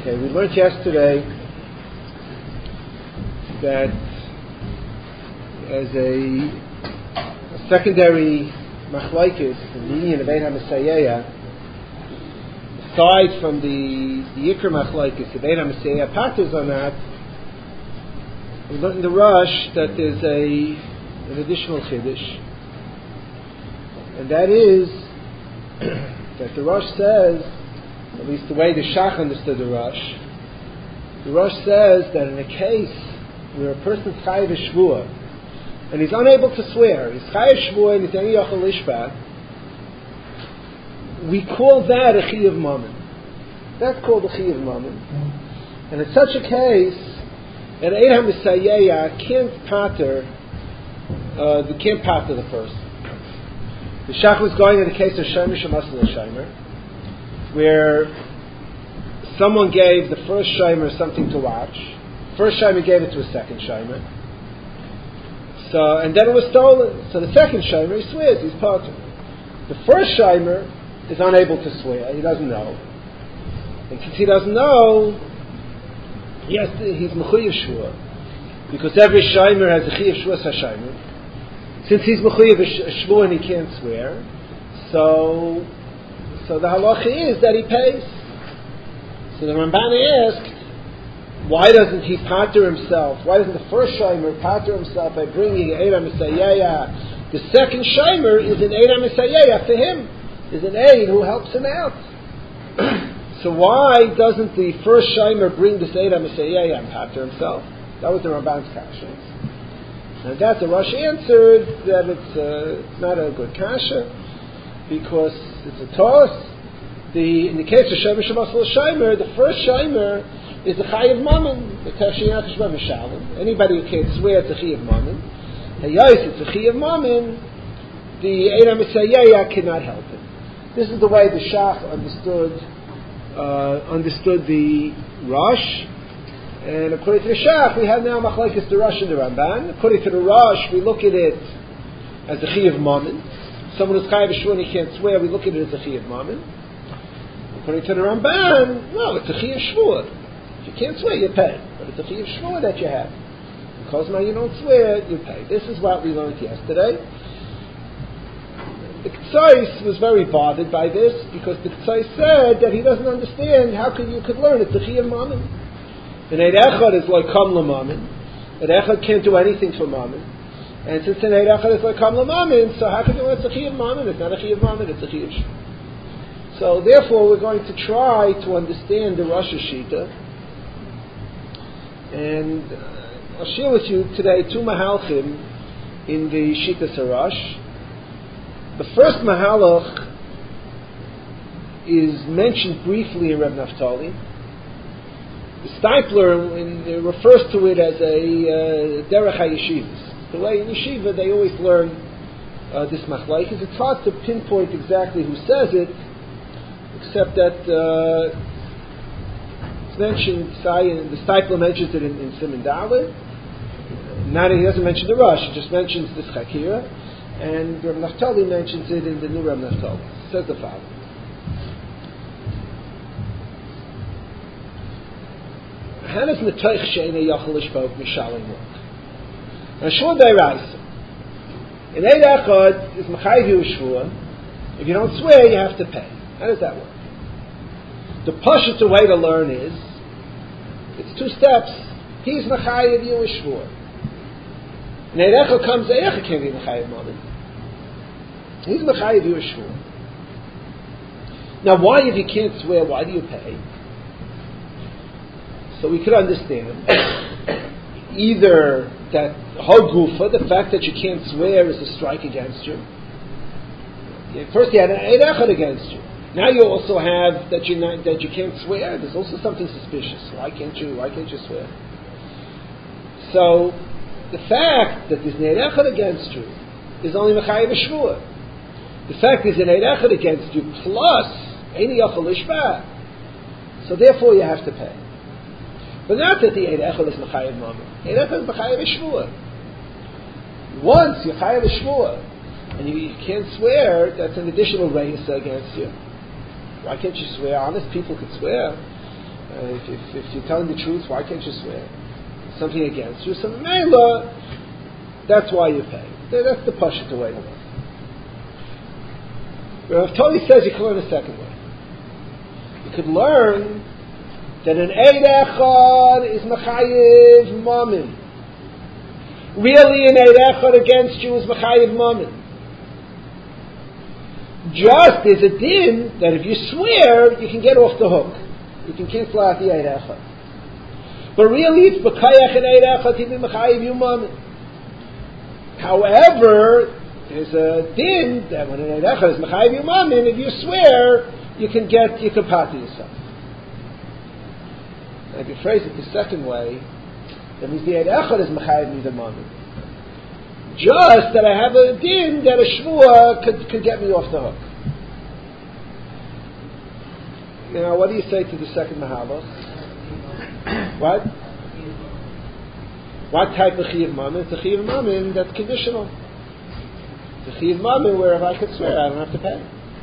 Okay, we learned yesterday that as a secondary machlokes in the union of Ein HaMesayea, aside from the Yikra machlokes of Ein HaMesayea paters on that, we learned in the Rush that there's an additional chiddush, and that is that the Rush says, at least the way the Shach understood the Rush says that in a case where a person's chayav a shvuah and he's unable to swear, he's chayav shvuah and he's any yochel lishpat, we call that a chiyav mammon. That's called a chiyav mammon. And in such a case, an Ein HaMesayea can't pater the person. The Shach was going in the case of Shomer Shemasel Shomer, where someone gave the first Shomer something to watch. First Shomer gave it to a second Shomer. And then it was stolen. So the second Shomer, he swears, he's pater. The first Shomer is unable to swear, he doesn't know. And since he doesn't know, he's mechuyev shvuah, because every Shomer has a chiyav shvuah hashomer. Since he's mechuyev shvuah and he can't swear, so the halacha is that he pays. So the Ramban asked, why doesn't he pater himself? Why doesn't the first Shomer pater himself by bringing Ein HaMesayea? The second Shomer is an Ein HaMesayea for him, is an aid who helps him out. So why doesn't the first Shomer bring this Ein HaMesayea and pater himself? That was the Ramban's kasha. And that the Rosh answered that it's not a good kasha, because it's a toss. In the case of Shomer Shemasel Shomer, the first Shomer is a chayav mammon. Anybody who can't swear it's a chayav mammon. It's a chayav mammon. The Ein HaMesayea cannot help him. This is the way the Shach understood the Rosh. And according to the Shach, we have now machlokes the Rosh and the Ramban. According to the Rosh, we look at it as a chayav mammon. Someone who's chayav shvuah and he can't swear, we look at it as a chayav mammon. According to the Ramban, no, it's a chayav shvuah. If you can't swear, you pay. But it's a chayav shvuah that you have. Because now you don't swear, you pay. This is what we learned yesterday. The K'tzais was very bothered by this, because the K'tzais said that he doesn't understand how you could learn it's a chayav mammon. An Eid Echad is like Kam L'Mammon. An Echad can't do anything for Mammon. And since an Eid Echad is like Kam L'Mammon, so how can you learn it's a chayav mammon? It's not a chayav mammon, it's a chayav shvuah. So therefore we're going to try to understand the Rosh Shita. And I'll share with you today two mahalchim in the Shita Sarash. The first mahalach is mentioned briefly in Reb Naftali. The Stipler refers to it as a derech hayeshivas. The way in yeshiva they always learn this machlokes. It's hard to pinpoint exactly who says it, except that it's mentioned. The Stipler mentions it in Siman Dalet. Not he doesn't mention the Rush; he just mentions this Chakira, and Reb Naftali mentions it in the new Reb Naftali. It says the following. How does Netoich She'ena Yochel Lishpok Mishalim work? Now, Shua Deiraisa. In Eid Echad is Mechayiv you a Shvua. If you don't swear, you have to pay. How does that work? The pashut way to learn is, it's two steps. He's Mechayiv you a Shvua. In Eid Echad comes Eid Echad can't be Mechayiv Mammon. He's Mechayiv you a Shvua. Now, why, if you can't swear, why do you pay? So we could understand either that Hogufa, the fact that you can't swear, is a strike against you. First you had an Eid Echad against you. Now you also have that you can't swear. There's also something suspicious. Why can't you swear? So the fact that there's an Eid Echad against you is only Mechayiv Shvuah. The fact there's an Eid Echad against you plus Eini Yochel Lishpat. So therefore you have to pay. But not that the Eid Echad is Mechayiv Mammon. Eid Echad is Mechayiv Shvuah. Once you're Chayiv Shvuah and you can't swear, that's an additional reisa against you. Why can't you swear? Honest people could swear. If you're telling the truth, why can't you swear? Something against you, some mela, that's why you pay. That's the pashut way to learn. Rav Toli says you can learn a second way. You could learn that an Eid Echad is Mechayiv Mammon. Really, an Eid Echad against you is Mechayiv Mammon. Just as a din that if you swear, you can get off the hook. You can cancel out the Eid Echad. But really, it's B'kayach and Eid Echad to be Mechayiv you Mammon. However, there's a din that when an Eid Echad is Mechayiv you Mammon, if you swear, you can pati yourself. And if you phrase it the second way, that means the Eid Echad is Mechayiv me the Mammon. Just that I have a din that a shvuah could get me off the hook. Now, what do you say to the second mahalach? What? What type of chiyuv mammon? It's a chiyuv mammon that's conditional. It's a chiyuv mammon where if I could swear, I don't have to pay.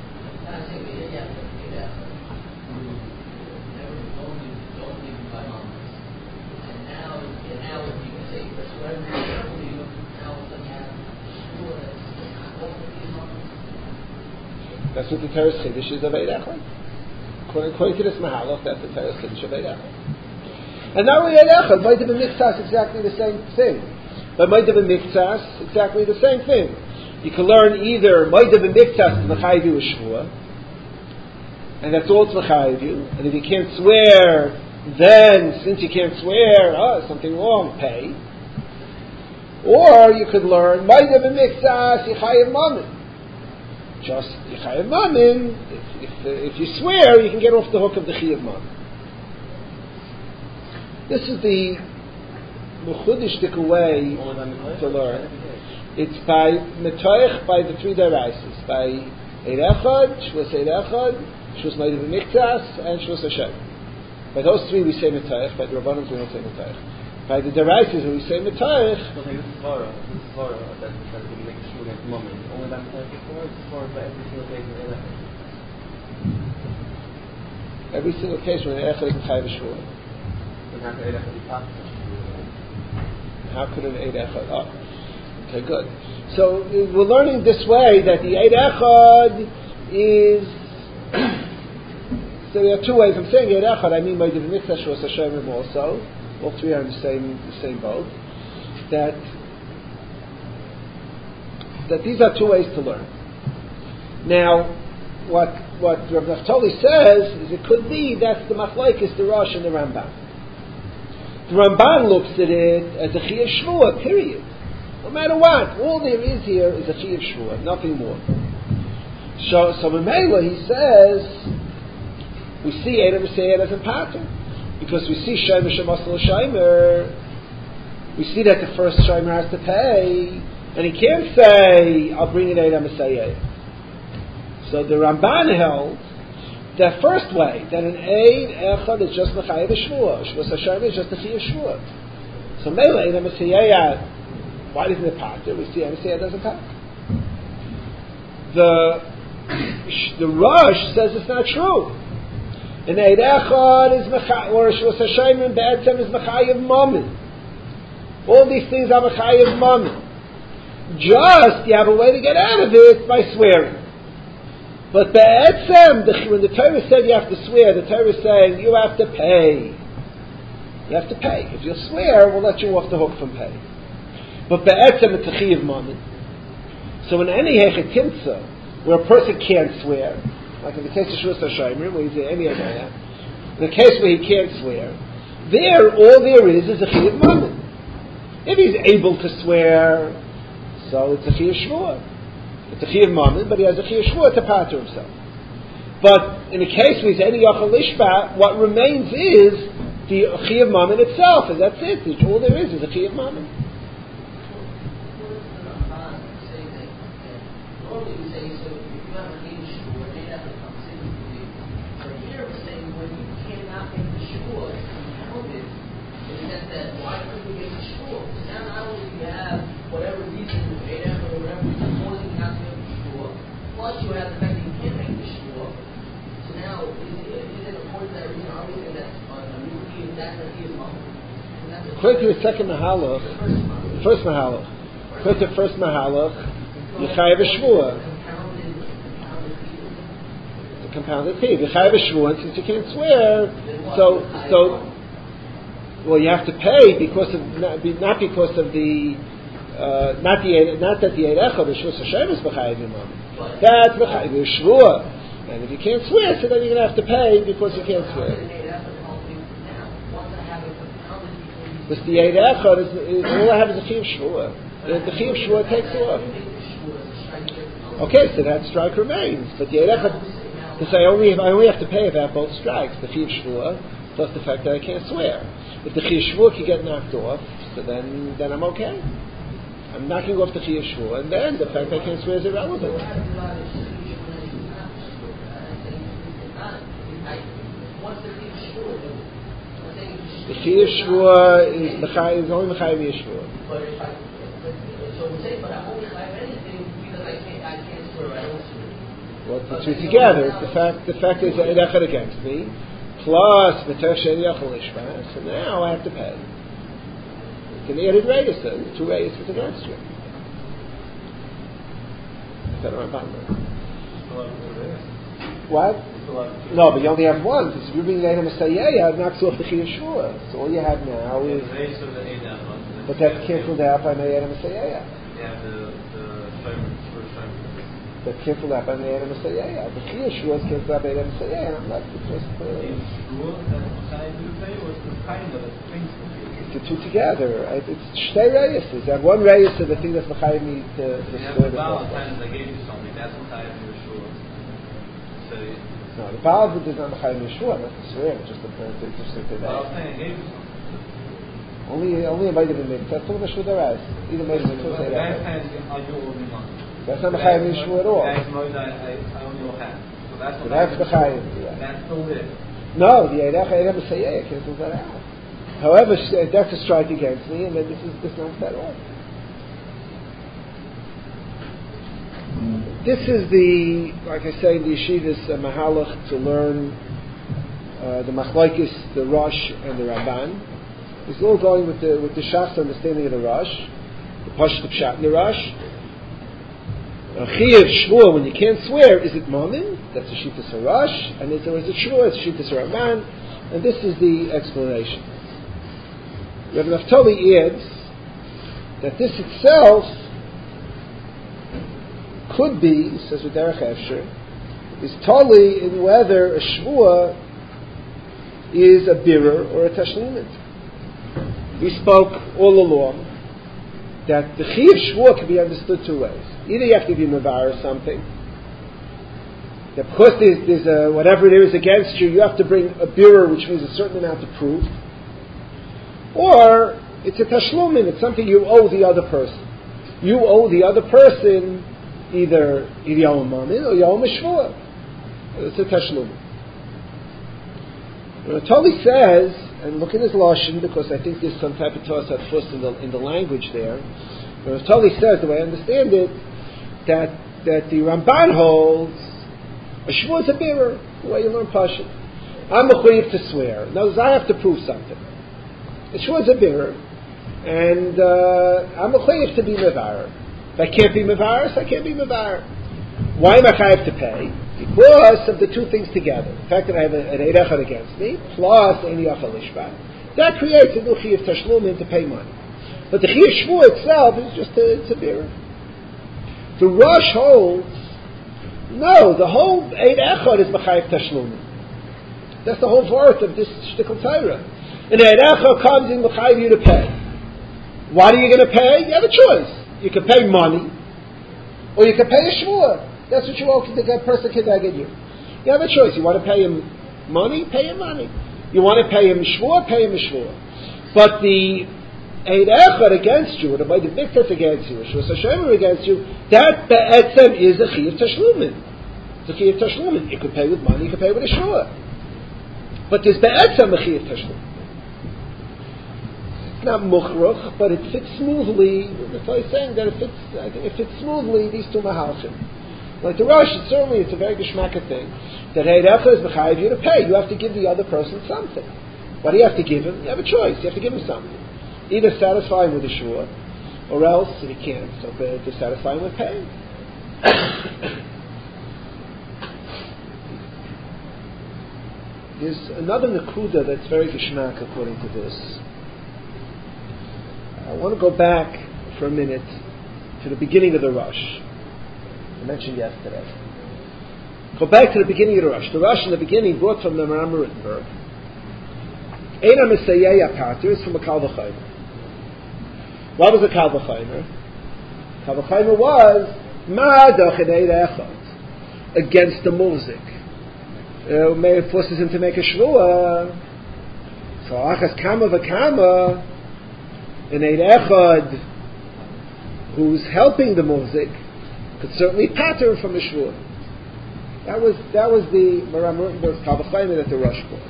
That's what the Torah's Chiddush is of Eid Echad. According to this Mahalach, that's the Torah's Chiddush of Eid Echad. And not only Eid Echad, Moedav and Miktsas, exactly the same thing. But Moedav and Miktsas, exactly the same thing. You can learn either Moedav and Miktsas is Mechayiv you a Shvuah, and that's all it's Mechayiv you. And if you can't swear, then since you can't swear, something wrong, pay. Or you could learn Moedav and Miktsas Yechayiv Mammon. Just Yechayiv Mammon, if you swear, you can get off the hook of the Chiyuv Mammon. This is the Mechudishtik way to learn. It's by Metoich, by the three deraises, by Eid Echad, Shvus Eid Echad, Shvus Moedav Miktsas, and Shvus Hashem. By those three we say Metoich, by the Rabbanim we don't say Metoich. By the deraises we say Metoich. Every single case when an Echad is Mechayiv Shvuah. How could an Eid Echad? Okay, good. So we're learning this way that the Eid Echad is. So there are two ways. I'm saying Eid Echad. I mean Moedav Miktsas Shvus Hashem also. All three are in the same boat. That these are two ways to learn. Now, what Rav Naftali says is it could be that's the machlokes, the Rosh and the Ramban. The Ramban looks at it as a chiyuv shvuah, period. No matter what, all there is here is a chiyuv shvuah, nothing more. So Mamela, he says, we see Eid V'Seyed as a pattern because we see Shomer Shemasal Shomer. We see that the first Shomer has to pay. And he can't say, I'll bring it Eid HaMesayed. So the Ramban held that first way, that an Eid Echad is just Mechayiv Shvuah. Shvus Hashem is just a Chiyuv Shvuah. So Mele Eid HaMesayed, why doesn't it pater? We see HaMesayed doesn't pater. The Rosh says it's not true. An Eid Echad is Mechayiv, or Shvus Hashem and Be'etzem is Mechayiv Mammon. All these things are Mechayiv Mammon. Just, you have a way to get out of it by swearing. But Be'etzem, when the Torah said you have to swear, the Torah is saying you have to pay. You have to pay. If you swear, we'll let you off the hook from pay. But Be'etzem, it's a Chiyuv Mammon. So in any Hechet Timtza, where a person can't swear, like in the case of Shvus HaShomer, where he's any other, in the case where he can't swear, all there is a Chiyuv Mammon. If he's able to swear, so it's a Chiyuv Shvuah. It's a Chiyuv Mammon, but he has a Chiyuv Shvuah to pater himself. But in the case where he's any Yachal Lishba, what remains is the Chiyuv Mammon itself, and that's it. All there is a Chiyuv Mammon. Plus, you have the fact that you can't make the shvuah. So now, is it according to that reason? Are we saying that According to the second mahalach, first mahalach, according to the first mahalach, you chayav a shvua. It's a compounded fee. You chayav a shvua, and since you can't swear, so well, you have to pay because of not because of the not that the eid echad the shvus Hashem is b'chayav imam. That's b'chayav shvua, and if you can't swear, so then you're going to have to pay because you can't swear. Because the eid echad is all I have is a chiyuv shvua. The chiyuv shvua takes off. Okay, so that strike remains, but the eid echad, because I only have to pay if I have both strikes, the chiyuv shvua plus the fact that I can't swear. If the chiyuv shvua can get knocked off, so then I'm okay. I'm knocking off the chiyuv shvua, and then the fact that I can't swear is irrelevant. The chiyuv shvua is only mechayiv yeshvua. Well, the two together. The fact is eid echad against me, plus the she'en yachol ishma. So now I have to pay. It's an added reyes, the two reyes was against you. What? No, but you only have one. Because if you're being Eidam Asayeh, it knocks off the chiyuv shvua. So all you have now is. But that's canceled out by the Eidam Asayeh. That's canceled out by the Eidam Asayeh. The chiyuv shvua is canceled out by the Eidam Asayeh, and I'm left with just the two together. It's shtei reyes. I have one reyes to the thing that's mechayiv me to swear the times I gave you something. That's mechayiv me shvua. No, the Baal is not mechayiv Yeshua, not to swear, just to say that. I was saying, I gave you something. Only a mitzvah made it. That's all the Shudaras. Either made it or say that. That's not mechayiv Yeshua at all. I only will have. So that's mechayiv. That's still there. No, the Eidam Asayeh cancels that out. However, that's a strike against me, and then this knocks that off. This is like I say, the yeshivas mahalach to learn the machlokes, the Rosh and the Ramban. It's all going with the Shas understanding of the Rosh, the Pashut Pshat in the Rosh. Chiyuv shvua, when you can't swear, is it momin? That's a shittas Rosh, and is it shvua? It's a shittas Ramban, and this is the explanation. Rabbi Naftali adds that this itself could be, says with Derech Efsher, is totally in whether a shvua is a birur or a tashlumin. We spoke all along that the chiyuv shvua can be understood two ways. Either you have to be mevar or something, that because there's whatever there is against you, you have to bring a birur, which means a certain amount of proof, or it's a tashlumin, it's something you owe the other person. You owe the other person either Yom Mamin or Yom Shvua. It's a Tashlum. Toli says, and look at his Lashon, because I think there's some type of toss at first in the language there. Toli says, the way I understand it, that the Ramban holds a Shvua is a birur, the way you learn Pashut. I'm mechuyev to swear. In other words, I have to prove something. A Shvua is a birur, and I'm mechuyev to be mevar. If I can't be mevaris, I can't be mevar. Why am I chayav to pay? Because of the two things together. The fact that I have an eid echad against me, plus ein yachal ishbat. That creates a new chiyuv tashlumin to pay money. But the chiyuv shvua itself is just a birur. The Rosh holds, no, the whole eid echad is mechayiv tashlumin. That's the whole worth of this shtickle Torah. An eid echad comes in mechayiv you to pay. What are you going to pay? You have a choice. You can pay money, or you can pay a shvua. That's what you owe the person can get you. You have a choice. You want to pay him money? Pay him money. You want to pay him shvua? Pay him shvua. But the eid echad against you, or the mikvah against you, or shvus Hashem against you, that be'etzem is a chiyuv tashlumin. It's a chiyuv tashlumin. You can pay with money. You can pay with a shvua. But there's be'etzem a chiyuv tashlumin. Not muchruch, but it fits smoothly. That's why he's saying that it fits smoothly these two mahalchim. Like the Rosh, it's a very geshmaka thing that eid echad is mechayiv you to pay. You have to give the other person something. What do you have to give him? You have a choice. You have to give him something. Either satisfy him with a shua, or else, if you can't, so to satisfy him with paying. There's another nakuda that's very geshmak according to this. I want to go back for a minute to the beginning of the Rosh. I mentioned yesterday. Go back to the beginning of the Rosh. The Rosh in the beginning brought from the Maram Rittenberg. Eina Mesayeya Pater is from a Kal V'chaymer. What was a Kal V'chaymer? Kal V'chaymer was Ma'adach in Eid Echad against the Mulzik. It forces him to make a Shvuah. So Achas Kama V'Kama in Eid Echad, who's helping the Mulzik, could certainly pater from the Shvuah. That was the Maram Rittenberg's Kal V'chaymer that the Rosh brought.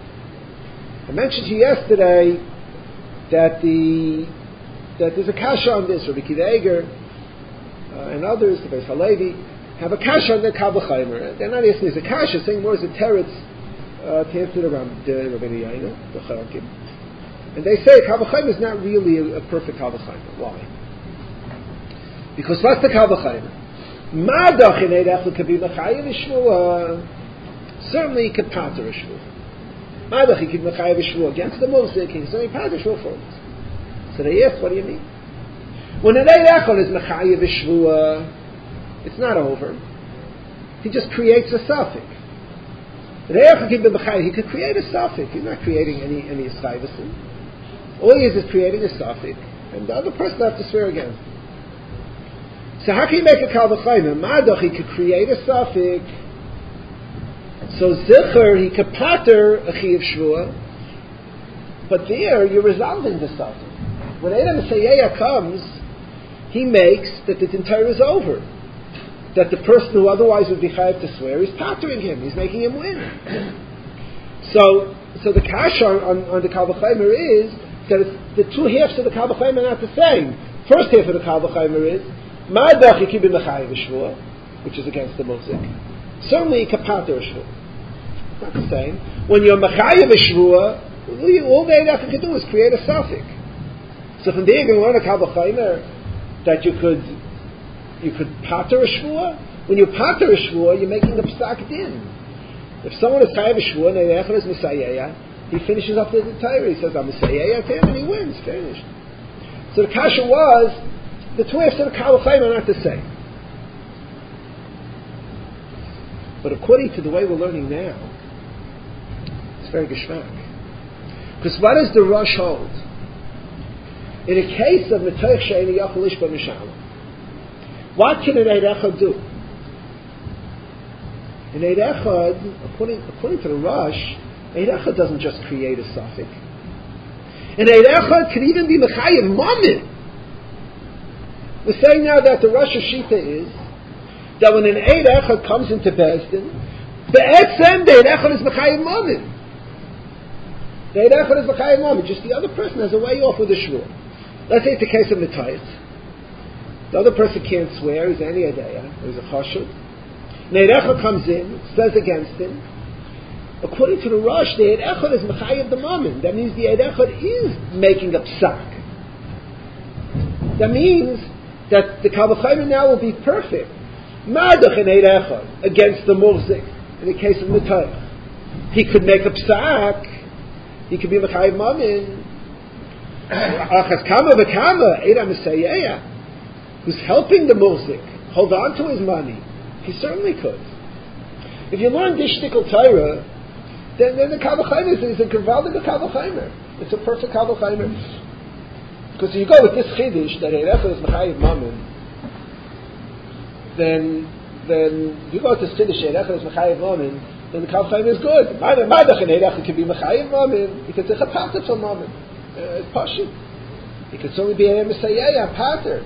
I mentioned to you yesterday that there's a kasha on this. Rabbi Akiva Eiger and others, the Beis Halevi, have a kasha on the Kal V'chaymer. They're not asking as a kasha, saying more as a teretz to answer the Rabbi Yaina, the Charakim. And they say Kal V'chaymer is not really a perfect Kal V'chaymer. Why? Because what's the Kal V'chaymer? Ma'adach in Eid Echad could be mechayev shvuah. Certainly he could pater a shvuah. Ma'adach he could mechayev shvuah against the Mulzik. He can certainly pater shvuah for it. So they asked, what do you mean? When an Eid Echad is mechayev shvuah, it's not over. He just creates a suffix. An Eid Echad could be mechayev. He could create a suffix. He's not creating any escaivasim. All he is creating a suffix, and the other person will have to swear against it. So how can you make a Kal V'chaymer? Ma'adach, he could create a suffix. So Zicher, he could pater a Chiyav Shvuah. But there, you're resolving the suffix. When Eina Mesayeya comes, he makes that the entire is over. That the person who otherwise would be chayav to swear is patering him. He's making him win. So the kasha on the Kal V'chaymer is that the two halves of the Kal V'chaymer are not the same. First half of the Kal V'chaymer is Ma'adach Yikib Mechayev Shvuah, which is against the Mulzik. Certainly, Kapater Shvuah. Not the same. When you're Mechayev Shvuah, all the Eid Echad can do is create a suffix. So from there, you're going to learn a Kal V'chaymer that you could pater a Shvuah. When you pater a Shvuah, you're making the psak din. If someone is Chayev Shvuah and Eid Echad is Mesayeya, he finishes up the Torah. He says, I'm Mesayeya to him, and he wins. Finished. So the kasha was, the two halves of the Kal V'chaymer are not the same. But according to the way we're learning now, it's very geshmak. Because what does the Rosh hold? In a case of Metoich She'eni Yachol Ishba Mishalom, what can an Eid Echad do? An Eid Echad, according to the Rosh, Eid Echad doesn't just create a suffix. An Eid Echad can even be Mechayev Mammon. We're saying now that the Rosh Hashita is that when an Eid Echad comes into Bezdin, the Etzem, the Eid Echad is Mechayev Mammon. The Eid Echad is Mechayev Mammon. Just the other person has a way off with a shvuah. Let's say it's the case of Mitayit. The other person can't swear. He's any Adeya. He's a Chashud. The Eid Echad comes in, says against him. According to the Rosh, the Eid Echad is Mechayev the Mammon. That means the Eid Echad is making a psak. That means that the Kal V'chaymer now will be perfect. Ma'adach in Eid Echad against the Mulzik. In the case of Mitayit, he could make a psak. He could be Mechayev Mammon. Achas Kama V'Kama Eina Mesayeya, who's helping the Mulzik hold on to his money. He certainly could. If you learn Dishtikal Torah, then the Kal V'chaymer is a Gervaldig Kal V'chaymer. It's a perfect Kal V'chaymer. Because if you go with this Chiddush that Eid Echad is Mechayev Mammon, then if you go with this Chiddush Eid Echad is Mechayev Mammon, then the Kal V'chaymer is good. Ma'adach and Eid Echad can be Mechayev Mammon. He can take a pater from Mammon. It's Pashut. He could certainly be a Mesayeya, pater.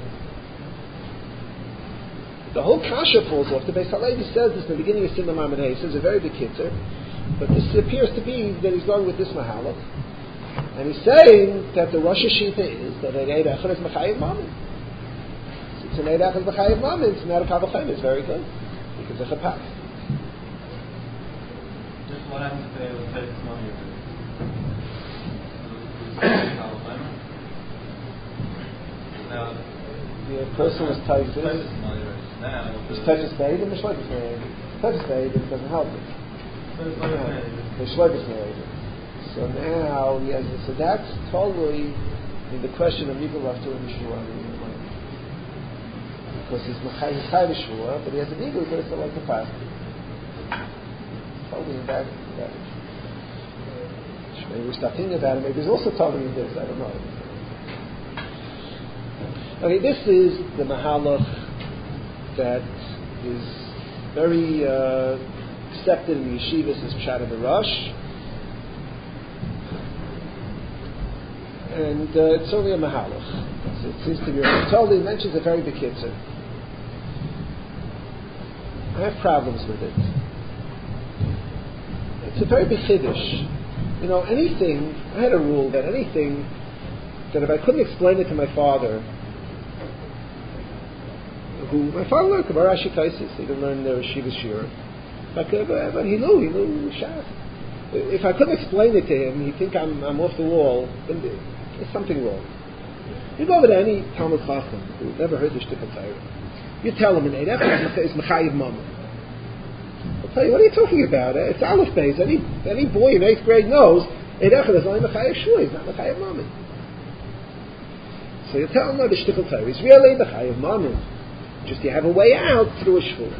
The whole kasha falls off. The Beis Halevi says this in the beginning of Simon Mammon Hay. He says a very big kitzur, but this appears to be that he's going with this mahalach, and he's saying that the Rosh Hashita is that an Eid Echad is Mechayev Mammon. It's an Eid Echad Mechayev Mammon. It's not a Kal V'chaymer. It's very good because it's a pater. Just what happens if they take money? Now, The person was typhus. now, Is typhus made and the shleipus made? Typhus made, it doesn't help it. The shleipus made. So now, yes, so that's totally in the question of Mikul Rav to a Mishua. Because he's Mechai Mishua, but he has an ego, so it's like the past. Totally in that. Maybe we start thinking about it. Maybe he's also totally in this. I don't know. Okay, this is the Mahalach that is very accepted in the yeshivas as Pshat of the Rosh. And it's only a Mahalach. So it seems to be totally mentions a very big kitzur. I have problems with it. It's a very big chiddush. You know, anything, I had a rule that anything that if I couldn't explain it to my father, my father learned Gemara Rashi Taisis, he didn't learn the Shiva Shira, but he knew Shas. If I couldn't explain it to him, he'd think I'm off the wall, then there's something wrong. You go over to any Talmud Chacham who never heard the Shtick of Torah, you tell him in Eid Echad is Mechayiv Mammon. I'll tell you, what are you talking about? It's Aleph Beis. Any boy in 8th grade knows Eid Echad is only Mechayiv Shua, he's not Mechayiv Mammon. So you tell him, no, the Shtick of Torah is really Mechayiv Mammon. Just you have a way out through a Shua.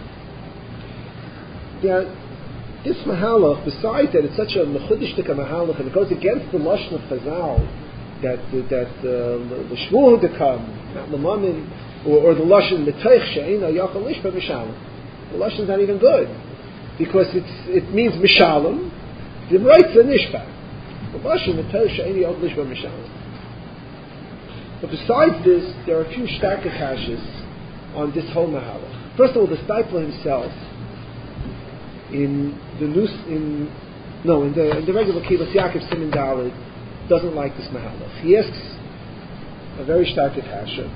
This Mahalach, besides that it's such a Mechudish Tika Mahalach, and it goes against the Lashon of Chazal, that the Shmuel to come, not the Mammon, or the Lashon Metoich She'ena Yachal Lishba Mishalom. The Lashon's not even good, because it means Mishalom, the Reitza Nishba. The Lashon Metoich She'ena Yachal Lishba Mishalom. But besides this, there are a few Shtarka Kashas on this whole Mahalach. First of all, the Stipler himself, in the regular Kibbutz Yaakov Siman Daled, doesn't like this Mahalach. He asks a very stark kasha.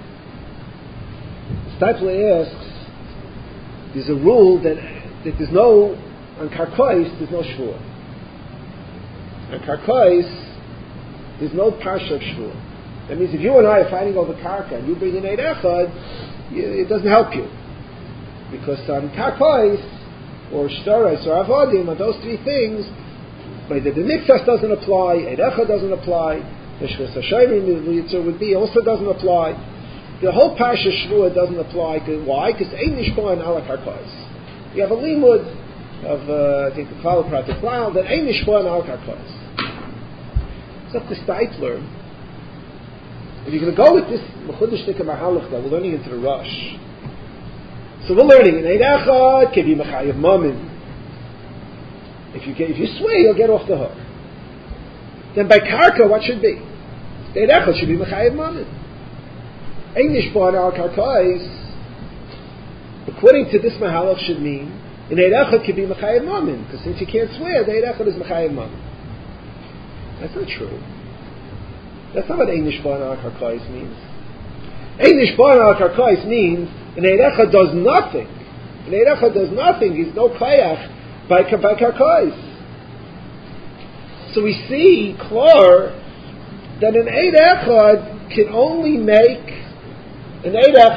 Stipler asks, there's a rule that there's no, on Karkois, there's no Shvua. On Karkois, there's no Parsha of Shvua. That means if you and I are fighting over Karka and you bring in Eid Echad, it doesn't help you. Because on Karkois, or Shtarais, or Avodim, on those three things, the Nitzas doesn't apply, Eid Echad doesn't apply, the Shvus HaShayrim would be, also doesn't apply. The whole Parsha Shvua doesn't apply. Why? Because Ein Nishpoan ala Karkois. You have a limud of, I think, the Klal Pratik Klal, that Ein Nishpoan ala Karkois. It's up to Steitler. If you're going to go with this Mechudesh Tika Mahalach that we're learning into the Rosh, so we're learning in Eid Echad can be Mechayiv Mammon. If you swear, you'll get off the hook. Then by Karka, what should be? Eid Echad should be Mechayiv Mammon. Ein Nishpoan al Karkais, according to this Mahalach, should mean in Eid Echad can be Mechayiv Mammon, because since you can't swear, the Eid Echad is Mechayiv Mammon. That's not true. That's not what Ein Nishpoan al Karkais means. Ein Nishpoan al Karkais means an Eid Echad does nothing. An Eid Echad does nothing. He's no koyach by Karkais. So we see klar that an Eid Echad can only make a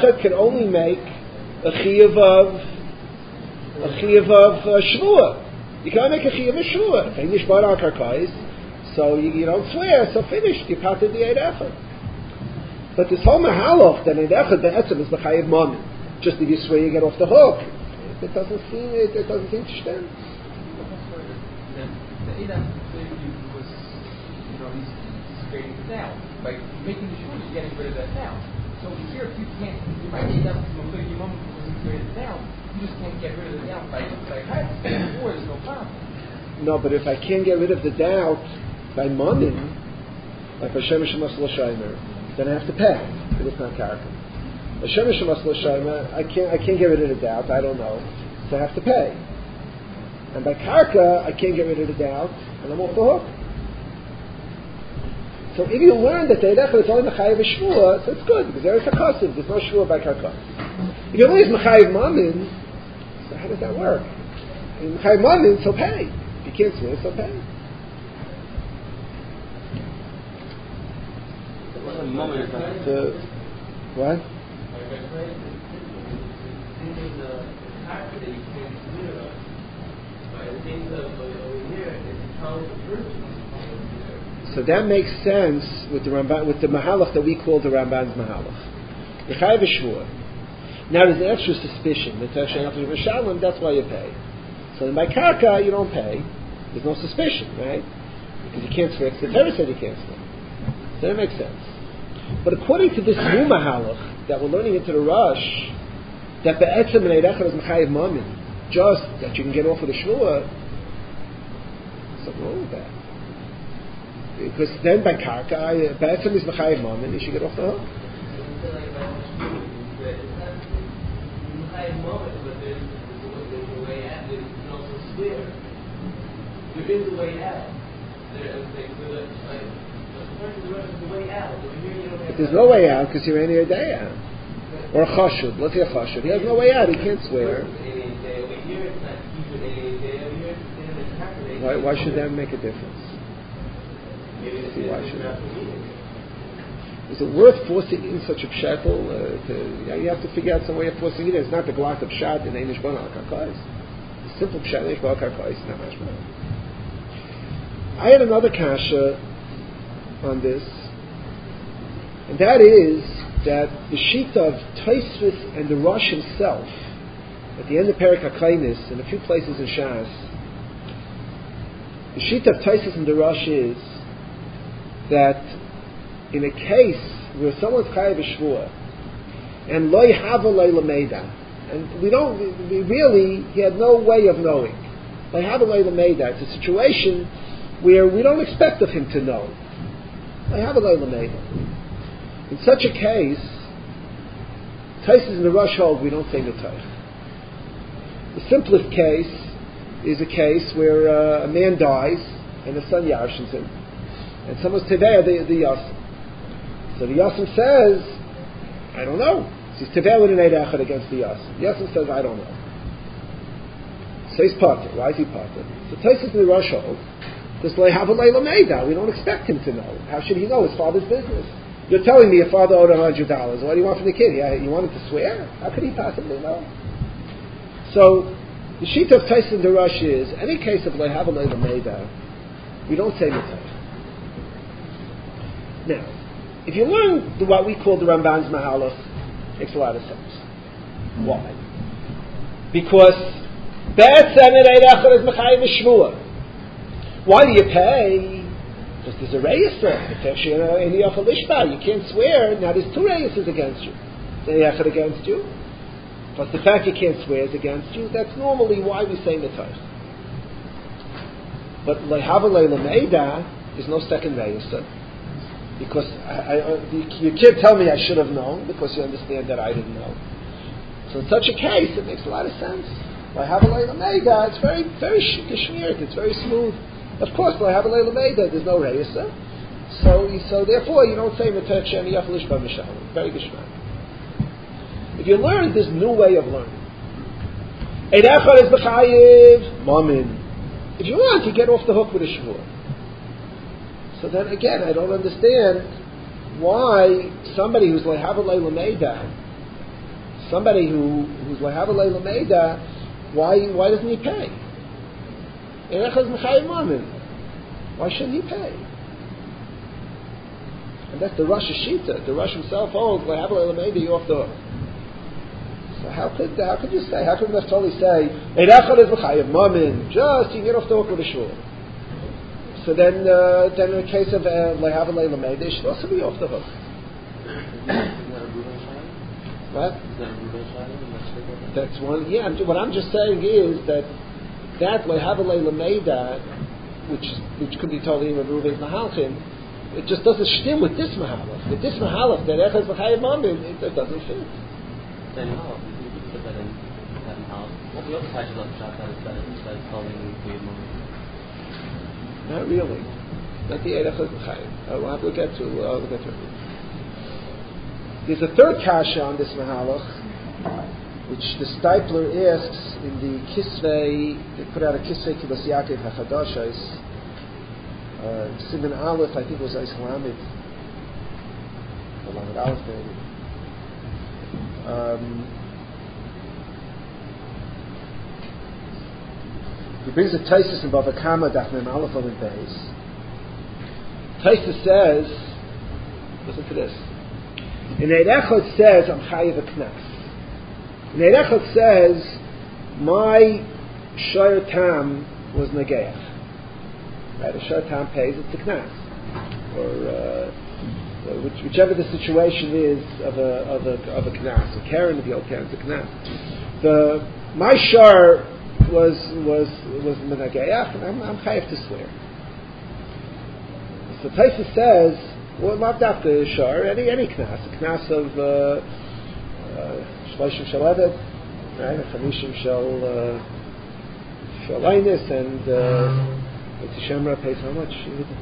chiyuv of shvua. You can't make a chiyuv of shvua. Ein Nishpoan al Karkais. So you don't swear. So finished. You parted the Eid Echad. But this whole Mahalach that Eid Echad be'etzem is Mechayiv Mammon. Just if you swear, you get off the hook. It doesn't seem to stand. The Eid Echad was, he's creating it now. By making the shul, he's getting rid of that now. So here, if you can't, you might Eid Echad from a moment because he created it now. You just can't get rid of the doubt by before there's no problem. No, but if I can't get rid of the doubt by Mammon, like Hashem Shemas L'Shaymer, then I have to pay. It's not Karka. Hashem Shemas L'Shaymer, I can't get rid of the doubt. I don't know, so I have to pay. And by Karka, I can't get rid of the doubt, and I'm off the hook. So if you learn that the Eid Echad is only Mechayiv Shvua, so it's good because there is a kasiv. There's no Shvua by Karka. If you only Mechayiv Mammon, so how does that work? In Mechayiv Mammon, so pay. If you can't swear, so pay. What? So that makes sense with the Ramban, with the Mahalach that we call the Ramban's Mahalach. Yechayev Shvua. Now there's extra suspicion. That's why you pay. So then by Karka you don't pay. There's no suspicion, right? Because you can't swear. The Torah said you can't swear. So that makes sense. But according to this new Mahalach that we're learning into the Rush, that be'etzem neirechad is Mechayev Mamin, just that you can get off with a Shvua, there's something wrong with that. Because then by Karka, be'etzem is Mechayev Mamin, you should get off the hook. You're in the way out. But there's no way out because you're in your day out. Or a chashud. Let's say a chashud. He has no way out. He can't swear. Why should that make a difference? See, why should that? Is it worth forcing in such a pshatel? You have to figure out some way of forcing it in. It's not the glock of pshat in Einish Bon al-Karkais. The simple pshat in Einish Bon al-Karkais is not mashma. I had another kasha on this, and that is that the sheet of Tosfos and the Rosh himself, at the end of Perek HaKainis, in a few places in Shas, the sheet of Tosfos and the Rosh is that in a case where someone's chayav b'shvua and lo yhava lo l'meida, and he had no way of knowing. Lo yhava lo l'meida. It's a situation where we don't expect of him to know. Lo yhava lo l'meida. In such a case, Tosfos in the Rosh hold we don't say netoich. The simplest case is a case where a man dies and the son yarshins him, and someone's teveya the yasim. So the yasim says, I don't know. He's teveya with an eid echad against the yasim. The yasim says, I don't know. So he's potter. Why is he potter? So Tosfos in the Rosh hold, this lo yhava lo l'meida. We don't expect him to know. How should he know? His father's business. You're telling me your father owed $100. What do you want from the kid? You want him to swear? How could he possibly know? So the sheet of Tosfos in the Rosh is any case of lo yhava lo l'meida, we don't say netoich. Now, if you learn what we call the Ramban's Mahalach, it makes a lot of sense. Why? Because be'etzem eid echad is mechayev b'shvua. Why do you pay? Because there's a reisa. You can't swear. Now there's two reises against you. Eid echad against you, plus the fact you can't swear is against you. That's normally why we say netoich. But lo yhava lo l'meida, there's no second reisa. Because you can't tell me I should have known, because you understand that I didn't know. So in such a case, it makes a lot of sense. Lo yhava lo l'meida, it's very, very geschmiert, it's very smooth. Of course, lo yhava lo l'meida, there's no reisa. So therefore, you don't say netoich sheni yaf lishba mishalim. Very geschmack. If you learn this new way of learning, eid echad is b'chayiv mamin. If you want, you get off the hook with a shvua. So then again, I don't understand why somebody who's lo yhava lo l'meida, why doesn't he pay? Eid echad is mechayev mamin. Why shouldn't he pay? And that's the Rosh Shita. The Rosh himself holds lo yhava lo l'meida, you're off the hook. So how could you say? How could Naftali say eid echad is mechayev mamin? Just you get off the hook with a shvua. So then in the case of lo yhava lo l'meida, they should also be off the hook. What? That's one. Yeah. What I'm just saying is that lo yhava lo l'meida, which could be totally in Ruva's Mahalchim, it just doesn't stim with this Mahalach. With this Mahalach, that echad is mechayev mamin, it doesn't fit. Then how? You could put that in what the other side of that shot is that it's calling mechayev mamin. Not really. Not the eid echad mechayev. We'll get to it. There's a third kasha on this Mahalach, which the Stipler asks in the Kisvei. They put out a Kisvei Kibbutz Yaakov HaChadashos, Siman Aleph, I think it was Islaamic. along with Aleph maybe. He brings a Taisus in Bava Kama Daf Mem Aleph Amud Beis. Taisus says, listen to this. In Eid Echad says, I'm chayiv a knas. In Eid Echad says, my shayr tam was negeach. Right, a shayr tam pays, it's a knas. Or whichever the situation is of a knas. A karen, if you hold karen, it's a knas. My shayr was menageach, and I'm chayiv to swear. So Taisus says, well, not that the shar, any knas, a knas of shloshim shel eved, right, a chamishim shel einis, and the shemra pays how much?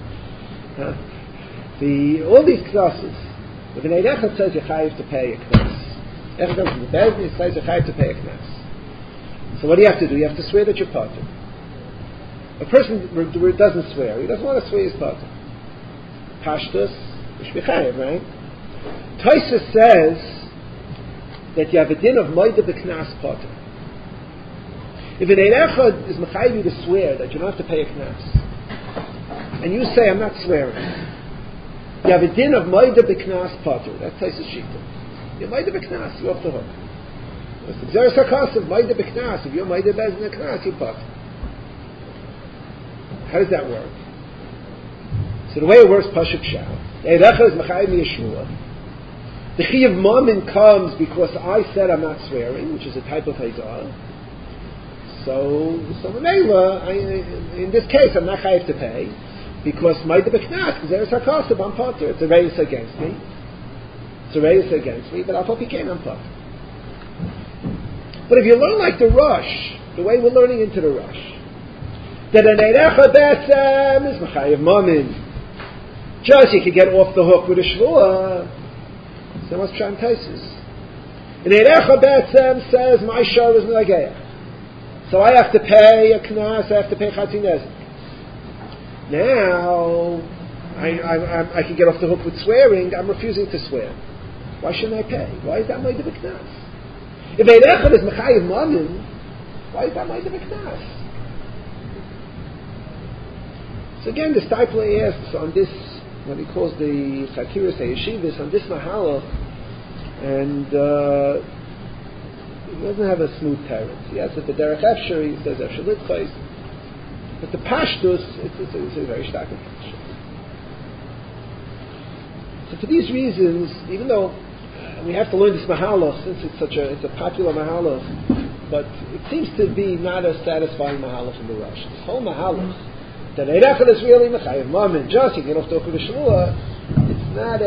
All these knasses. If an Eid Echad says you're chayiv to pay a knas, Echad comes from the Bezdin, it says you're chayiv to pay a knas. So what do you have to do? You have to swear that you're parted. A person doesn't swear. He doesn't want to swear he's parted. Pashtus, Mishmichayev, right? Taisus says that you have a din of Moida B'Knas Potter. If an Eid Echad is Mechayev you to swear that you don't have to pay a Knas, and you say, I'm not swearing, you have a din of Moida B'Knas Potter. That's Taisus Shita. You're Moida B'Knas, you're off the hook. It's the Gzeres HaKasav, Moida B'Knas. If you're Moida B'Knas in a Knas, you're Potter. How does that work? So the way it works, Pashuk Shah, Eid Echad is Mechayev Yeshua. The Chiyuv Mamin comes because I said I'm not swearing, which is a type of Hazah. So Mela, in this case, I'm not chayiv to pay because Moida B'Knas, because there's HaKasav, I'm Potter. It's a reis against me. But I'll probably can't, I'm Potter. But if you learn like the Rush, the way we're learning into the Rush, that an Eid Echad B'Etzem is Mechayev Mamin. Just you can get off the hook with a shvuah. So what's Pshat Taisus? And Eid Echad B'Etzem says my shar is menageach, so I have to pay a knas. I have to pay chatzin nezek. Now I can get off the hook with swearing. I'm refusing to swear. Why shouldn't I pay? Why is that Moida B'Knas? If Eid Echad is Mechayev Mamin, why is that Moida B'Knas? So again, the Steipler asks on this, what he calls the Chakiras HaYeshivas, on this Mahalach, and he doesn't have a smooth teretz. He has it the Derech Efsher, he says Efsher Litzchais, but the Pashtus, it's a very stark Pashtus. So for these reasons, even though we have to learn this Mahalach, since it's a popular Mahalach, but it seems to be not a satisfying Mahalach in the Rush. This whole Mahalach, that Eid Echad is really Mechayev Mamin, just you get off the hook with a shvuah, it's not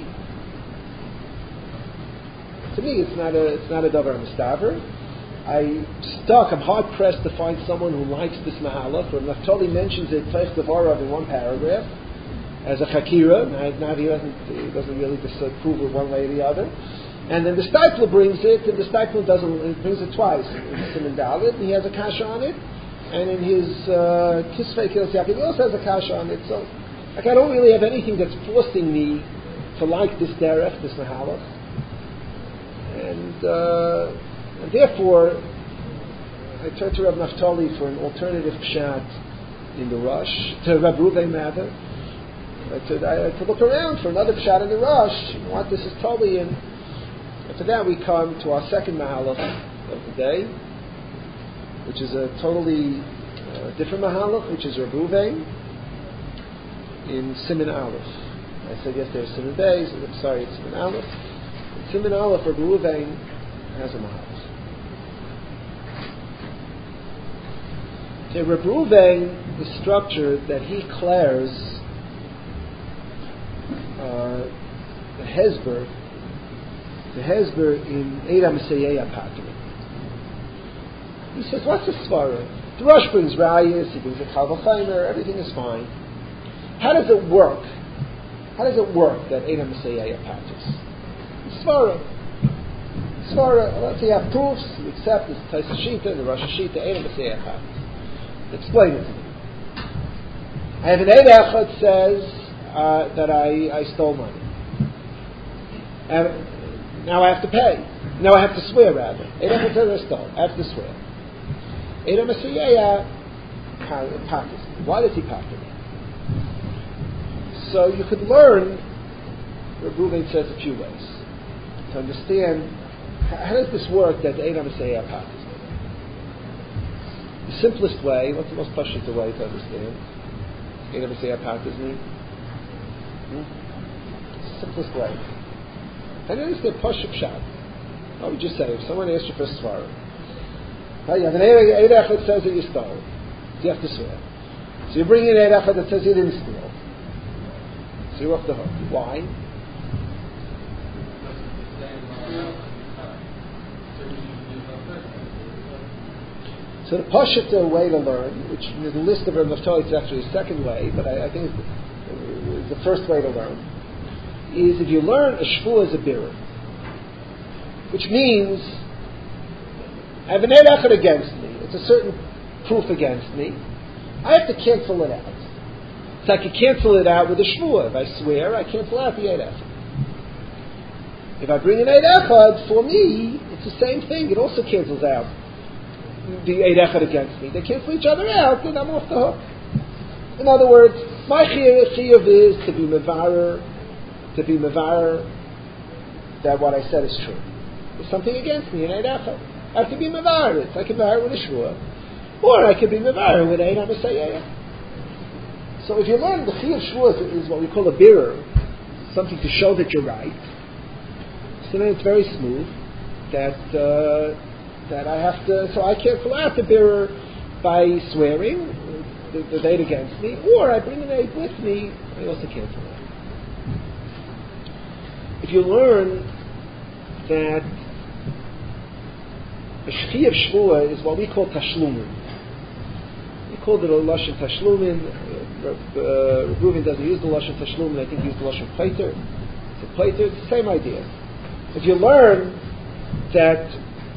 to me, it's not a davar mistaver. I'm hard pressed to find someone who likes this Mahalach, or Naftali mentions it, Teich Devarav in one paragraph, as a Chakira. Now he doesn't really disapprove of one way or the other. And then the Steipler brings it, and the Steipler brings it twice. In Siman Dalet, and he has a kasha on it. And in his Kisvei Kilas Yaakov, he also has a kasha on it. So, I don't really have anything that's forcing me to like this derech, this mahalach. And therefore, I turned to Rav Naftali for an alternative pshat in the Rush, to Rav Ruvain rather. To look around for another pshat in the Rush, what this is totally in. And for that we come to our second mahalach of the day, which is a totally different mahalach, which is Rav Ruvain in Siman Aleph. I said yesterday Siman Beis, I'm sorry, it's Siman Aleph. In Siman Aleph, Rav Ruvain has a mahalach. Okay, Rav Ruvain, the structure that he declares the Hezber in Eida Meseyeh Patri. He says, what's the svara? The Rush brings rayas, he brings a Kal V'Chaimer, everything is fine. How does it work? How does it work that Eida Meseyeh Patris? Svara. Let's say you have proofs, you accept this Taisus Shita, the Rosh Shita, Eida Meseyeh Patris. Explain it to me. I have an Eid Echad says that I stole money. And now I have to pay. Now I have to swear, rather. Eid HaChatzer I stole. I have to swear. Eid HaMasiyah packers me. Why does he packer me? So you could learn, Reuven says, a few ways to understand how does this work that Eid HaMasiyah packers me. The simplest way, what's the most pashut way to understand? Eid HaMasiyah packers me. Simplest way. How do you understand pashut pshat? I would just say, if someone asks you for a svara, you have an Eid Echad that says that you stole. You have to swear. So you bring in Eid Echad that says you didn't steal. So you're off the hook. Why? So the pashut way to learn, which in the list of Rav Naftali is actually a second way, but I think it's the first way to learn, is if you learn a shvuah as a birur, which means I have an Eid Echad against me. It's a certain proof against me. I have to cancel it out. So I can cancel it out with a shvuah. If I swear, I cancel out the Eid Echad. If I bring an Eid Echad, for me, it's the same thing. It also cancels out the Eid Echad against me. They cancel each other out, and I'm off the hook. In other words, my chiyuv is to be mevarer that what I said is true. There's something against me in Eid Echad. I have to be mevarer it. I can mevarer with a shvuah, or I can be mevarer with Eid HaMasiyah. So if you learn the chiyuv shvuah is what we call a birur, something to show that you're right, so then it's very smooth that I have to, so I cancel out the birur by swearing the Eid against me, or I bring an Eid with me, I also cancel it. If you learn that a chiyuv shvuah is what we call tashlumin. We called it a lashon tashlumin. Reuven doesn't use the lashon tashlumin. I think he used the lashon pleiter. It's a pleiter. It's the same idea. If you learn that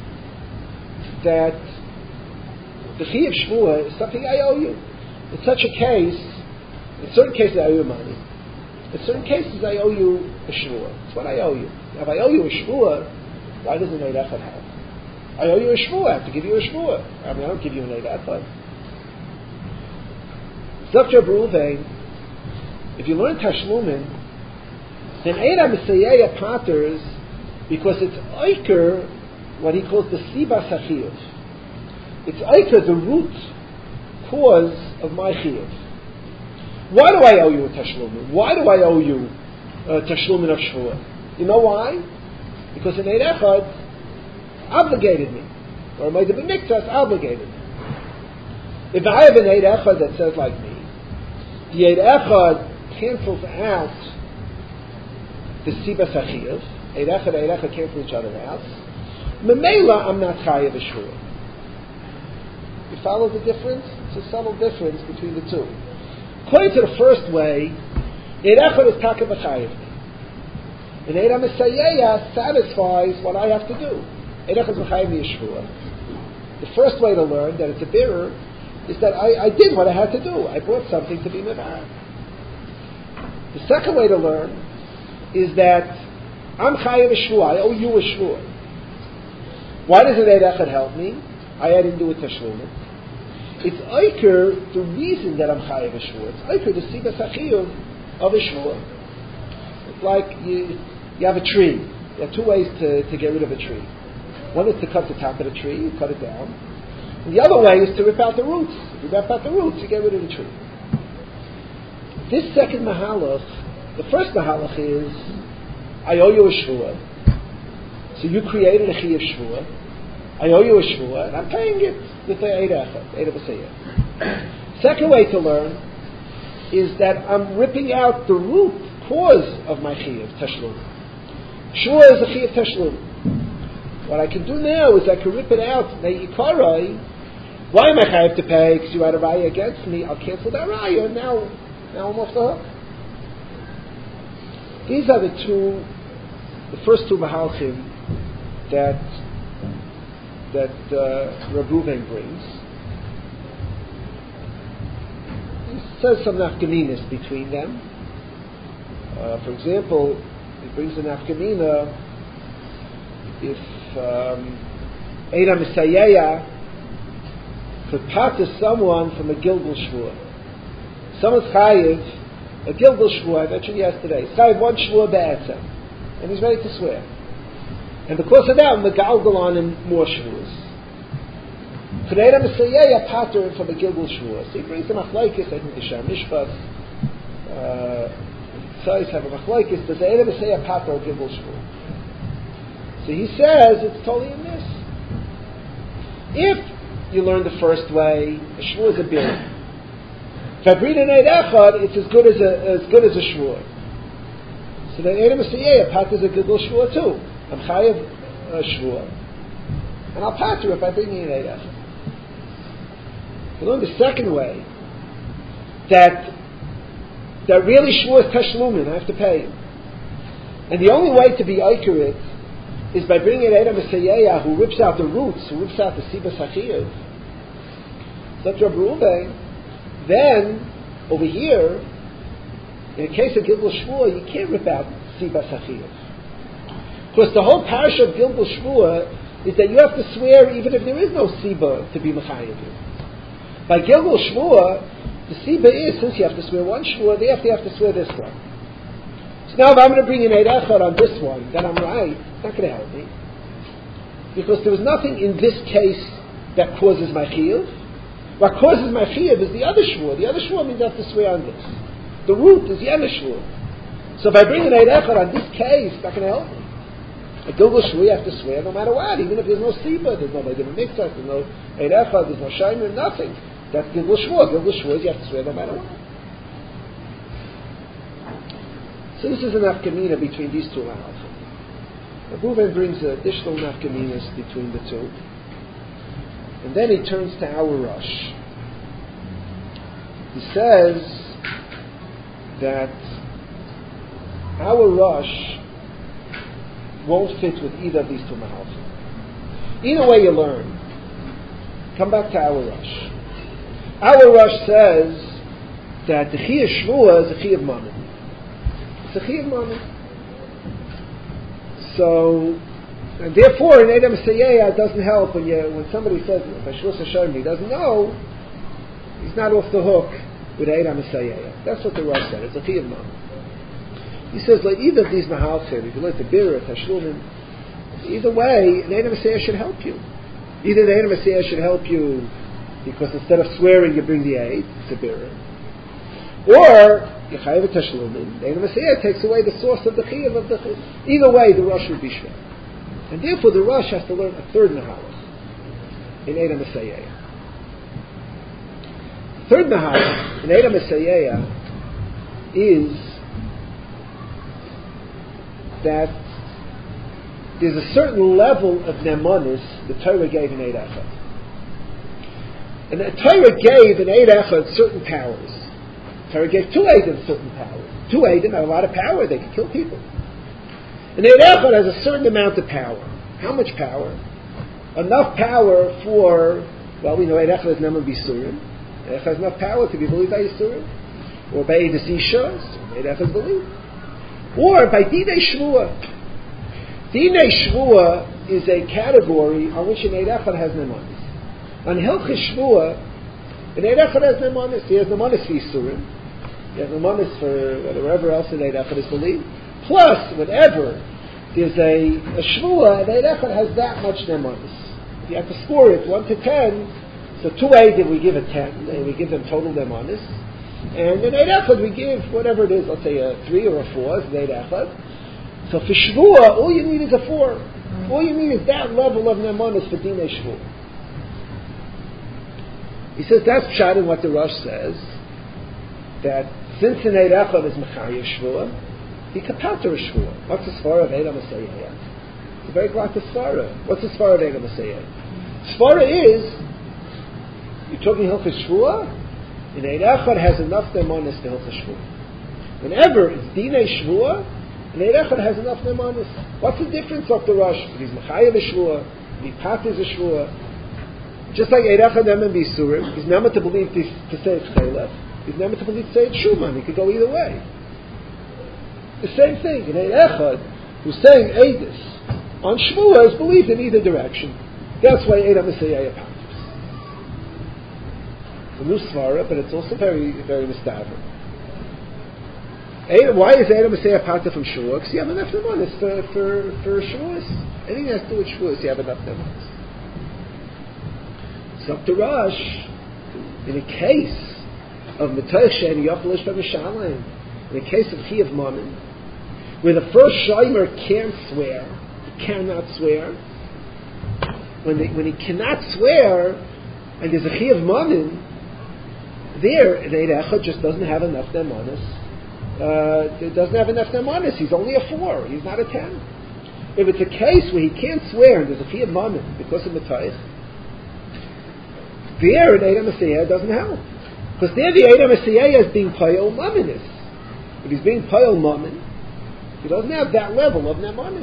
the chiyuv shvuah is something I owe you. In such a case, in certain cases I owe you money. In certain cases I owe you a shvuah. It's what I owe you. Now, if I owe you a shvuah, why doesn't Eid Echad help? I owe you a shvuah. I have to give you a shvuah. I don't give you an Eid Echad. Dr. Reuven, if you learn tashlumin, then Eid HaMasiyah paters because it's oiker, what he calls the siba chiyuv. It's oiker, the root cause of my chiyuv. Why do I owe you a tashlumin? Why do I owe you a tashlumin of shvuah? You know why? Because an Eid Echad obligated me, or it might have been miktas obligated me. If I have an Eid Echad that says like me, the Eid Echad cancels out the Sibas HaChiyuv. Eid Echad cancel each other out. Memela, I'm not chayav a shvuah. You follow the difference? It's a subtle difference between the two. According to the first way, Eid Echad is taka b'chayav me. And Eid HaMasiyah satisfies what I have to do. Eid Echad is b'chayav me a shvuah. The first way to learn that it's a birur is that I did what I had to do. I brought something to be mevar. The second way to learn is that I'm chayav a shvuah. I owe you a shvuah. Why doesn't Eid Echad help me? I didn't do it tashlumin. It's oiker the reason that I'm chayav a shvuah. It's oiker the sibas hachiyuv of a shvuah. It's like you have a tree. There are two ways to get rid of a tree. One is to cut the top of the tree. You cut it down. And the other way is to rip out the roots. If you rip out the roots, you get rid of the tree. This second mahalach, the first mahalach is, I owe you a shvuah. So you created a chiyuv shvuah. I owe you a shvuah, and I'm paying it with the Eid Echad, Eid HaMasiyah. Second way to learn is that I'm ripping out the root cause of my chiyuv, tashlum. Shvuah is a chiyuv tashlum. What I can do now is I can rip it out, me'ikarai. Why am I chayav to pay? Because you had a raya against me. I'll cancel that raya, and now I'm off the hook. These are the first two mahalchim that Rav Reuven brings. He says some nafkaminas between them. For example, He brings an afkamina if Eira Misayeya could pater someone from a Gilgul Shvua. Someone's chayiv a Gilgul Shvua, I mentioned yesterday. He's chayiv one Shvua be'etzem, and he's ready to swear. And because of that, Megalgal on him more Shvuas. Could Eira Misayeya pater him from a Gilgul Shvua? So he brings a machlekes, I think the Shar Mishpat, Tzais have a machlekes, does Eira Misayeya pater a Gilgul Shvua? So he says it's totally in this. If you learn the first way, a shvua is a bir. If I breed an eid echad, it's as good as a shvua. So then Eira Misayeya pat is a good little shvua too. I'm chayav a shvua, and I'll pater if I bring in an eid echad. You learn the second way, that really shvua is tashlumin. I have to pay, and the only way to be accurate is by bringing an Eira Misayeya who rips out the roots, who rips out the Sibas HaChiyav. That's Rabbi Reuven. Then, over here, in the case of Gilgul Shvua, you can't rip out Sibas HaChiyav. Because the whole parasha of Gilgul Shvua is that you have to swear even if there is no Siba to be Mechayev. By Gilgul Shvua, the Siba is, since you have to swear one Shvua, they have to swear this one. So now if I'm going to bring an Eid Echad on this one, then I'm right. It's not going to help me. Because there was nothing in this case that causes my chiyuv. What causes my chiyuv is the other shvur. The other shvur means I have to swear on this. The root is the other shvur. So if I bring an Eid Echad on this case, it's not going to help me. A Gilgul Shvua you have to swear no matter what. Even if there's no Siba, there's no Megadim Mikzah, there's no Eid Echad, there's no Shaimer, nothing. That's Gilgul Shvua. Gilgul Shvua you have to swear no matter what. So this is an nafkamina between these two halachos. Reuven brings additional nafkaminas between the two. And then he turns to our Rosh. He says that our Rosh won't fit with either of these two mahalchim. Either way you learn. Come back to our Rosh. Our Rosh says that the Chiyuv Shvua is a Chiyuv Mammon. It's a Chiyuv Mammon. So, and therefore, an Eira Misayeya doesn't help when somebody says, if Shvus Hashem, he doesn't know, he's not off the hook with Eira Misayeya. That's what the Rosh said. It's a Chiyuv Mammon. He says, like either of these mahalchim, if you learn the Birah, Tashlumin, either way, an Eira Misayeya should help you. Either the Eira Misayeya should help you because instead of swearing, you bring the Eid, it's a Birah. Or, Yechayev Tashlumin, the Eira Misayeya takes away the source of the Chiyuv of the Chiyuv. Either way, the Rosh would be shver. And therefore, the Rosh has to learn a third Mahalach in Eira Misayeya. The third Mahalach in Eira Misayeya is that there's a certain level of Nemonis the Torah gave in Eid Echad. And the Torah gave in Eid Echad certain powers. The Torah gave two Eidim certain powers. Two Eidim have a lot of power, they can kill people. And Eid Echad has a certain amount of power. How much power? Enough power for, well, we know Eid Echad is Neman Bisurim. Eid Echad has enough power to be believed by Yisurim. Or by Eid Isha, so Eid Echad is believed. Or by Dinei Shvua. Dinei Shvua is a category on which an Eid Echad has Nemanis. On Hilchos Shvua, an Eid Echad has Nemanis. He has Nemanis for Yisurim. He has Nemanis for whatever else an Eid Echad is believed. Plus, whenever there's a Shvua, an Eid Echad has that much Nemanis. You have to score it 1 to 10. So 2 Eidim we give a 10, and we give them total Nemanis. And in Eid Echad we give whatever it is, let's say a 3 or a 4 is an Eid Echad. So for Shvua, all you need is a 4. All you need is that level of Nemanis for Dinei Shvua. He says that's pshat in what the Rosh says, that since an Eid Echad is Mechayev Shvua, he can pater a Shvua. What's the svara of Eira Misayeya? It's a very glad svara. What's the svara of Eira Misayeya? Svara is, you're talking Hilchos Shvua, and Eid Echad has enough Nemanis to Hilchos Shvua. Whenever it's Dinei Shvua, and Eid Echad has enough Nemanis. What's the difference of the Rosh? If he's Mechayev a Shvua, if he paters a Shvua, just like Eid Echad Neman Bisurim, he's never to believe to say it's Chalef, he's never to believe to say it's Shuman. He could go either way. The same thing. An Eid Echad who's saying Eidus on Shavuos believed in either direction. That's why Eid HaMesiyah Patus. It's a new svara, but it's also very, very mistaver. Why is Eid HaMesiyah Patus from Shavuos? Because you have enough nemanis for Shavuos. Anything that has to do with Shavuos, you have enough nemanis. So up to Rosh, in a case of Metoich She'en Yochel Ishba Mishalim, in a case of Chi of Mammon, where the first Shomer can't swear, he cannot swear. When he cannot swear, and there's a Chi of Mammon, there, the Eid Echad just doesn't have enough nemanis. It doesn't have enough nemanis. He's only a 4. He's not a 10. If it's a case where he can't swear and there's a Chi of Mammon because of Metoich, there an Eid HaMesiyah doesn't help. Because there the Eid HaMesiyah is being Payol Mammonis. If he's being Payol Mammon, he doesn't have that level of nemanis.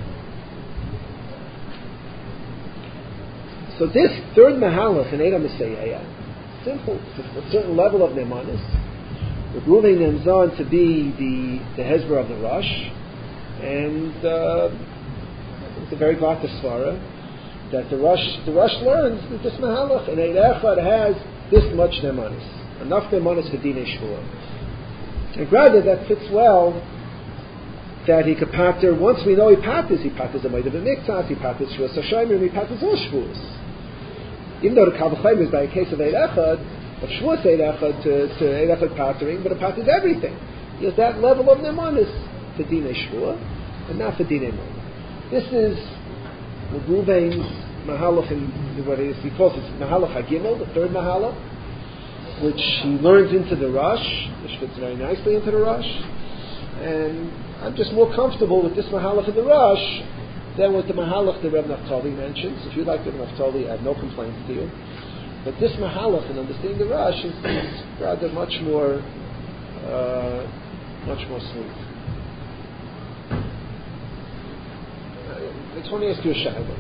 So this third Mahalach in Eid HaMesiyah, simple, a certain level of nemanis, with moving Nemzon to be the Hezbollah of the Rosh, and it's a very vata svara that the Rosh learns that this Mahalach in Eid Echad has this much nemanis, enough nemanis for Dinei Shvuah. And rather that fits well that he could pater, once we know he paters a Moed Miktzas, he paters Shvuas HaShomer, he paters all Shvuas. Even though the Kal V'chomer is by a case of Eid Echad, of Shvuas Eid Echad to Eid Echad patering, but it paters everything. He has that level of nemanis for Dinei Shvuah, and not for Dinei Moed. This is Ruvain's Mahalach, in what he calls it Mahalach HaGimel, the third Mahalach, which he learns into the Rosh, which fits very nicely into the Rosh, and I'm just more comfortable with this Mahalach of the Rosh than with the Mahalach that Reb Naftali mentions. If you like Reb Naftali, I have no complaints to you. But this Mahalach and understanding the Rosh is rather much more smooth. I just want to ask you a shayla.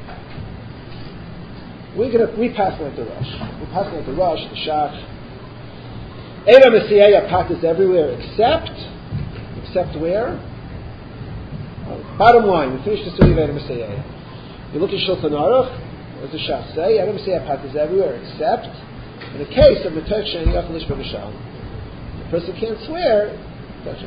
We pass like the Rosh. We're passing like the Rosh, the Shach. Eid HaMesiyah paters everywhere except where? Bottom line, we finish the story of Eid HaMesiyah. You look at Shulchan Aruch, what does the Shach say? Eid HaMesiyah paters everywhere except in the case of Metoich She'en Yochel Ishba Mishalim. The person can't swear, that's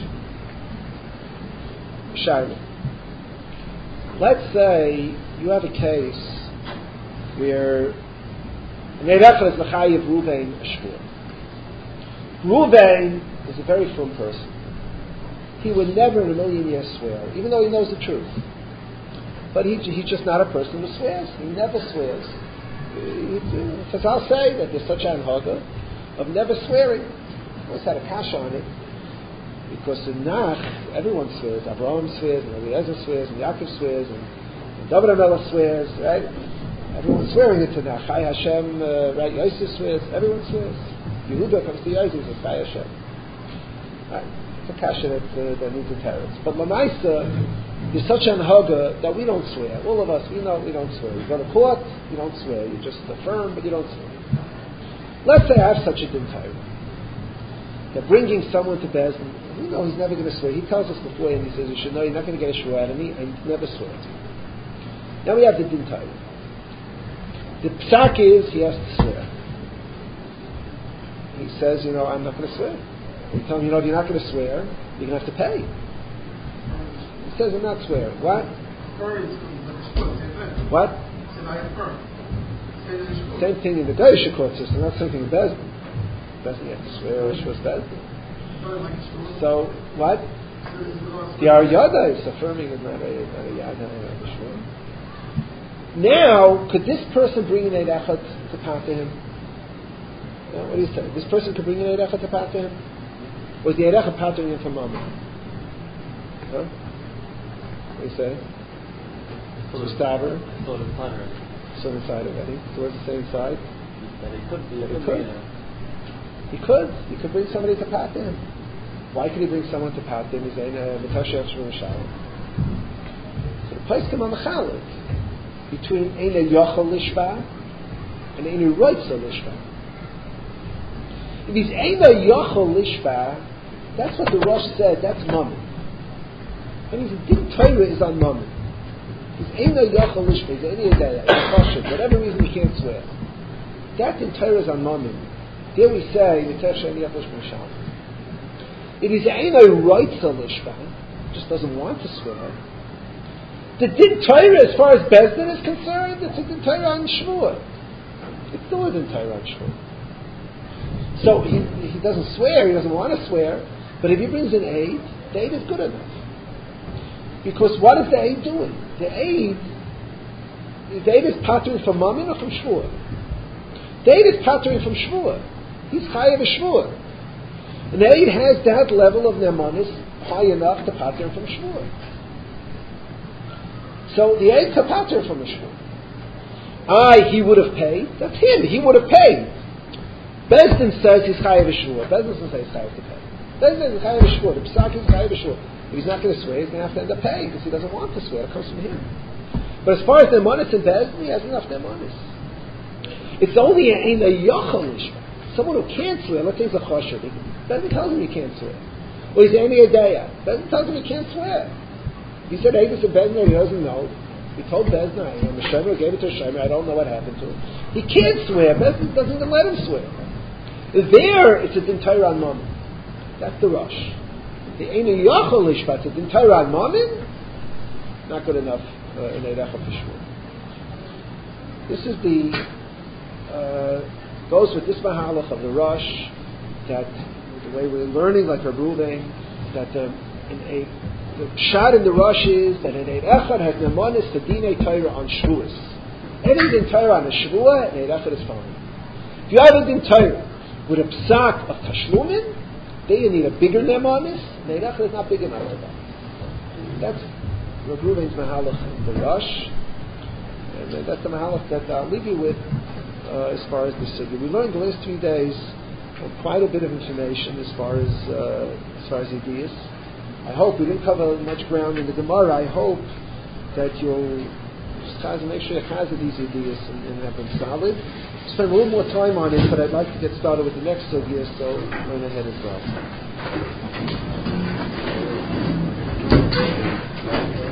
Shayla. Let's say you have a case where an Eid Echad is Mechayev Ruvain a Shvuah. Ruvain is a very firm person. He would never in a million years swear, even though he knows the truth. But he's just not a person who swears. He never swears. Because I'll say that there's such an anhaga of never swearing. I always had a kasha on it. Because in Nach, everyone swears. Avraham swears, and Eliezer swears, and Yaakov swears, and David HaMelech swears, right? Everyone's swearing into Nach. Chai Hashem, right? Yosef swears. Everyone swears. Yehuda comes to Yosef and says, Chai Hashem. Right? It's a kasha that needs a terrorist. But Lamaisa, there's such an haga that we don't swear. All of us, we know we don't swear. You go to court, you don't swear. You just affirm, but you don't swear. Let's say I have such a din Torah. That bringing someone to Bezdin, we know he's never going to swear. He tells us before, and he says, you should know you're not going to get a shua out of me, and he never swears. Now we have the din Torah. The psak is he has to swear. He says, I'm not going to swear. We tell him, if you're not going to swear, you're going to have to pay. He says, I'm not swearing. What? What? Same thing in the Goyish court system, not same thing in Bezdin. Bezdin, you have to swear, or Shuas Bezdin. So, what? The Aryada is affirming is not a Yada, not a Shua. Now, could this person bring an Eid Echad to pater him? What do you say? This person could bring an Eid Echad to pater him? Or is the Eid Echad patering him from Mammon? Huh? What do you say? So Staver? So inside already. So what's the same side? That he could be. He could bring somebody to pater him. Why could he bring someone to pater him? He's saying, Metoich She'en Yochel Ishba Mishalim. So the place come on the Chaluk between Eina Yochel Lishba and Eina Roitza Lishba. If he's Eina Yochel Lishba, that's what the Rosh said, that's Mammon. That means the din Torah is on mammon. He's Eina Yachal Lishma, he's Eina Yadaya, he's Choshev, whatever reason he can't swear. That din Torah is on mammon. Here we say, it is Eina Reitza Lishma, just doesn't want to swear. The din Torah, as far as Bezdin is concerned, it's a din Torah on Shvuah. It's still a din Torah on Shvuah. So he doesn't swear, he doesn't want to swear, but if he brings an aid, the aid is good enough. Because what is the aid doing? The aid is pattering from mammon or from Shvuah? The aid is pattering from Shvuah. He's chayav a Shvuah. And the aid has that level of nemanis high enough to pattern from Shvuah. So the aid can pattern from the Shvuah. He would have paid. That's him. He would have paid. Bezdin says he's chayav a Shvuah. Bezdin doesn't say he's chayav to pay. Bezdin says he's chayav a Shvuah. The psak is chayav a Shvuah. If he's not going to swear, he's going to have to end up paying because he doesn't want to swear. It comes from him. But as far as nemanis and Bezdin, he has enough nemanis. It's only a yachal lishma. Someone who can't swear, let's say he's a choshev. Bezdin tells him he can't swear. Or he's any adeya. Bezdin tells him he can't swear. He said, hey, this is a Bezdin, he doesn't know. He told Bezdin, I'm a shemer, gave it to a shemer, I don't know what happened to him. He can't swear. Bezdin doesn't even let him swear. There, it's a din Torah on mammon. That's the rush. The Eina Yachal Lishma, it's a din Torah on mammon, not good enough in Eirecha Fishmur. This is goes with this mahalach of the rush, that the way we're learning, like Reb Ruvain, that the shot in the rush is that an Eid Echad has nemanis to dinei Torah on Shavuos. Any din Torah on a Shavuah, an Eid Echad is fine. If you have a din Torah with a psak of Tashlumin, then you need a bigger nemanis, an Eid Echad is not big enough for that. That's Reb Ruvain's mahalach in the rush, and that's the mahalach that I'll leave you with as far as the sugya. We learned the last 3 days quite a bit of information as far as ideas. I hope we didn't cover much ground in the Gemara. I hope that you'll just make sure you have these ideas and have them solid. Spend a little more time on it, but I'd like to get started with the next sugya, so learn ahead as well.